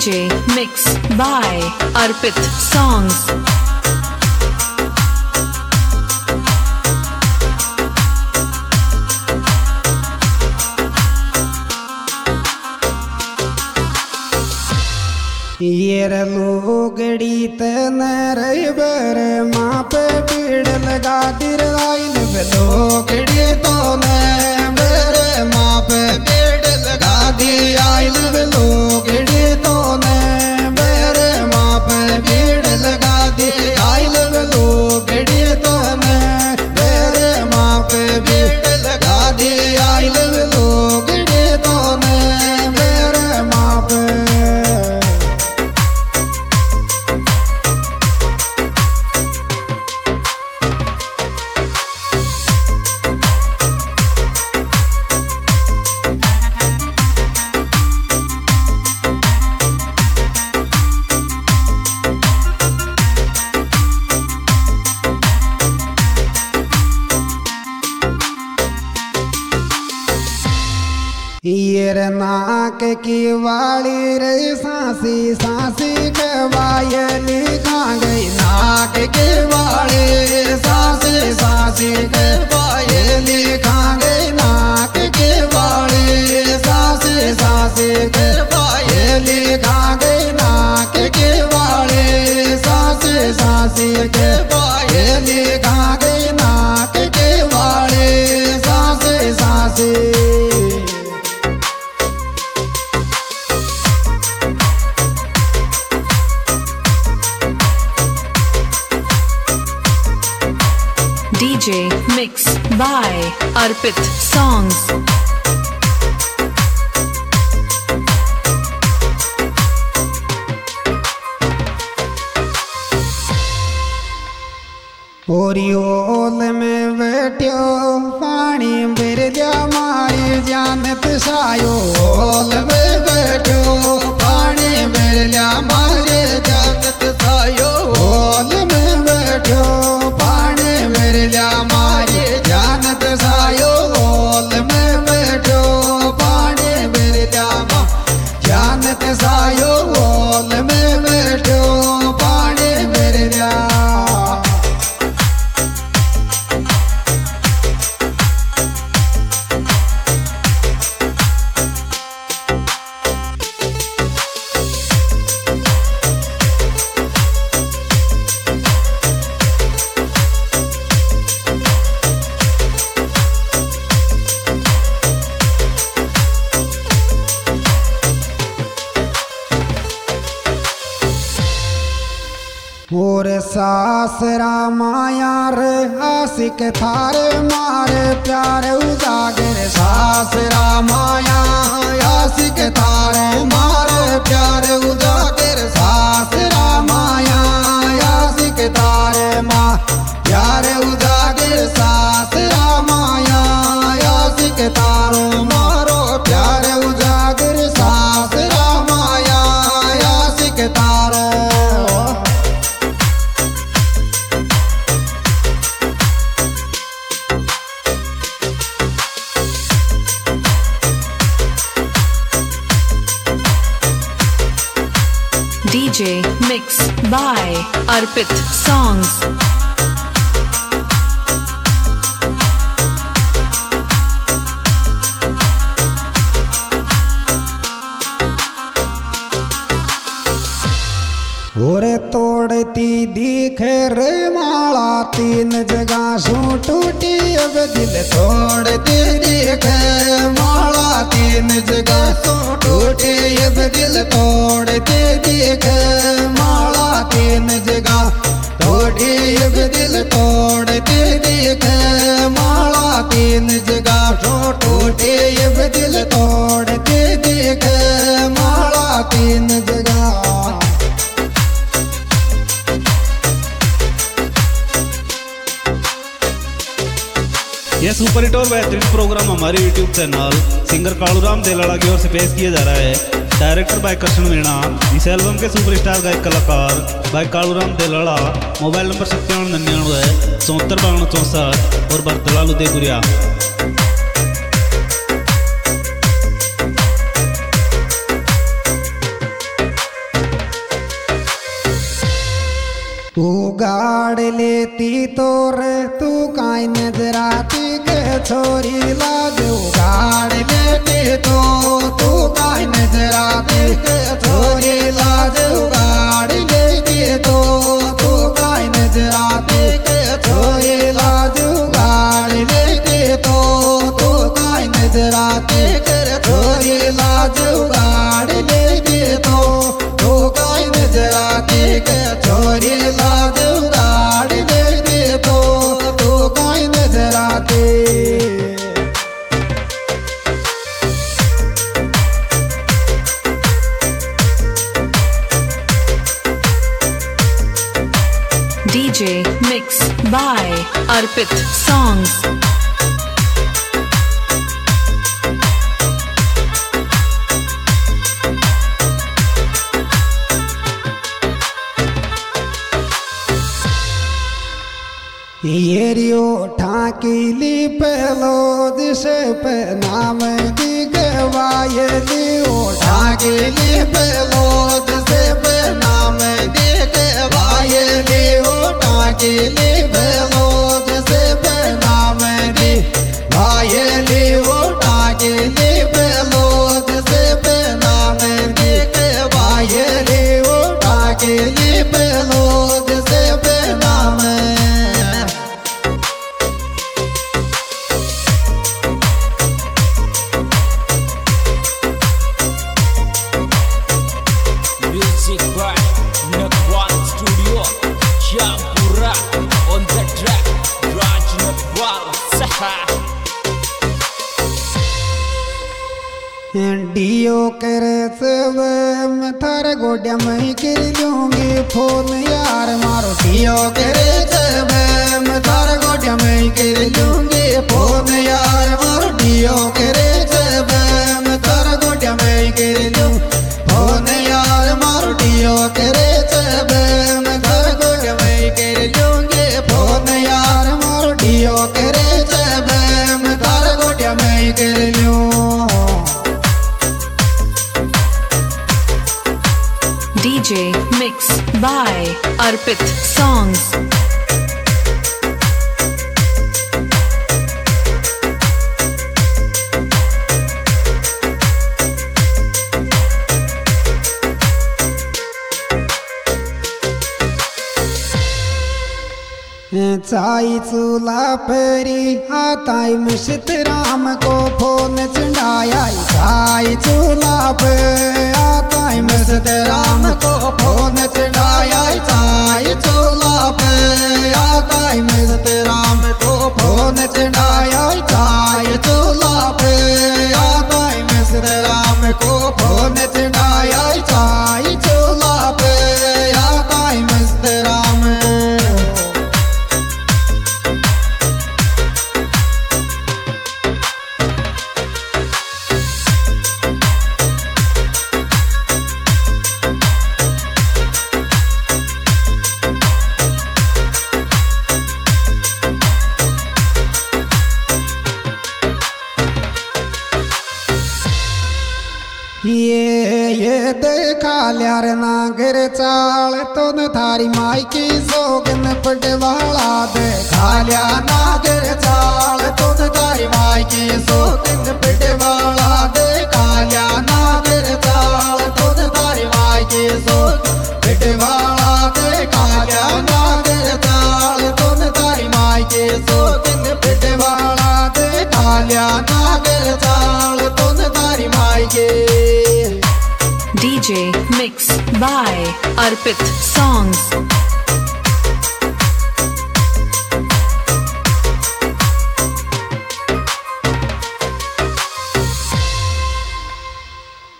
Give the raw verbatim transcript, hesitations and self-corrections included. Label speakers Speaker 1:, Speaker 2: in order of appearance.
Speaker 1: J Mix by Arpit Songs.
Speaker 2: ये लोगड़ी तन बर माँ पे पीड़ लगा दिर लाइन लोगड़ी तो मेरे माँ पे पीड़ लगा दी आइल लोगड़ी तो मेरे माँ पे पीड़ लगा दी आइल लोगड़ी तो मेरे माँ पे पीड़ लगा दी आइल लोगड़ी तो मेरे माँ पे ये नाक की वाली रे सांसी सांसी के वायली खा गई नाक की वाली सांसी सांसी के वायली खा गई नाक की वाली सांसी सांसी के वायली खा गई नाक की वाली सांसी सांसी के वायली खा गई नाक की वाली सांसी सांसी
Speaker 1: D J Mix by Arpit Songs.
Speaker 2: ओरियोल में बैठो पानी बिरजा मारी जानत सायो ओल में बैठो पानी बिरजा मारी जानत सायो ओल में बैठो पानी बिरजा मारी जानत सायो ओल में बैठो पानी बिरजा जानत सायो ओल में बैठो पानी बिरजा और सासरा माया रे आशिक थारे मारे प्यार उजागर सासरा माया आशिक थारे मारे प्यार उजागर सासरा माया आशिक थारे माँ प्यार उजागर सासरा माया आशिक तारो मारो प्यार उजागर सासरा माया आशिक तारो
Speaker 1: D J Mix by Arpit Songs.
Speaker 2: ओरे तोड़ती दिख रे माला तीन जगह सू टूटी अब दिल तोड़ती दिख माला तीन जगह सू टूटी अब दिल तोड़ती दिख माला तीन जगह टूटी अब दिल तोड़ती दिख माला तीन जगह सू टूटी अब दिल तोड़ती दिख माला तीन जगह
Speaker 3: यह सुपर हिट और बेहतरीन प्रोग्राम हमारे YouTube channel singer Kaluram Delda की ओर से पेश किया जा रहा है। Director by Krishna Meena. इस एल्बम के सुपरस्टार गायक कलाकार by Kaluram Delda. Mobile number सत्तावन निन्यानवे चौहत्तर बावन चौंसठ और बरतलाल उदयपुरिया।
Speaker 2: उगाड़ लेती तोर तू काई नजराती के छोरी लाज उगाड़ लेती तो तू काई नजराती के छोरी लाज उगाड़ लेती तो तू काई नजराती के छोरी लाज उगाड़ लेती तो तू काई नजराती के छोरी लाज उगाड़ लेती तो तू काई नजराती के छोरी लाज उगाड़ लेती तो तू काई नजराती।
Speaker 1: D J Mix by Arpit Songs.
Speaker 2: ये रियो ठाकीली पहलो दिशे पे नाम दिगवाये लियो ठाकीली पहलो दिशे पे नाम दिगवाये लियो ठाकीली पहलो दिशे पे नाम दिगवाये लियो ठाकीली पहलो दिशे पे नाम दिगवाये लियो ठाकीली पहलो दिशे पे नाम।
Speaker 4: Music by Natwal Studio, Jampura on the track, Raj Natwal Saha.
Speaker 2: डियो करे सब मैं थारे गोड्या में कर लूंगी फोन यार मारो डियो करे सब मैं थारे गोड्या में कर लूंगी फोन यार मारो डियो करे सब मैं थारे गोड्या में कर लूं फोन यार मारो डियो करे सब मैं थारे गोड्या में कर लूंगी फोन यार मारो डियो करे सब मैं थारे गोड्या में कर लूं।
Speaker 1: D J Mix by Arpit Songs.
Speaker 2: चाई चूल्हा परी आताई मिश्त राम को फोन चढ़ाया चाई चूल्हा पे आताई मिश्त राम को फोन चढ़ाया चाई चूल्हा पे आताई मिश्त राम को फोन चढ़ाया चाई चूल्हा पे आताई मिश्त राम को फोन चढ़ाया चाई चूल्हा पे आताई मिश्त राम। ये ये देखा लियार नागर चाल तो न थारी माई की सोगन पटवाला देखा लिया नागर चाल तो न थारी माई की सोगन पटवाला देखा लिया नागर चाल तो न थारी माई की सोगन पटवाला देखा लिया नागर चाल तो न थारी माई की सोगन पटवाला देखा लिया नागर चाल तो न थारी माई के।
Speaker 1: D J Mix by Arpit Songs.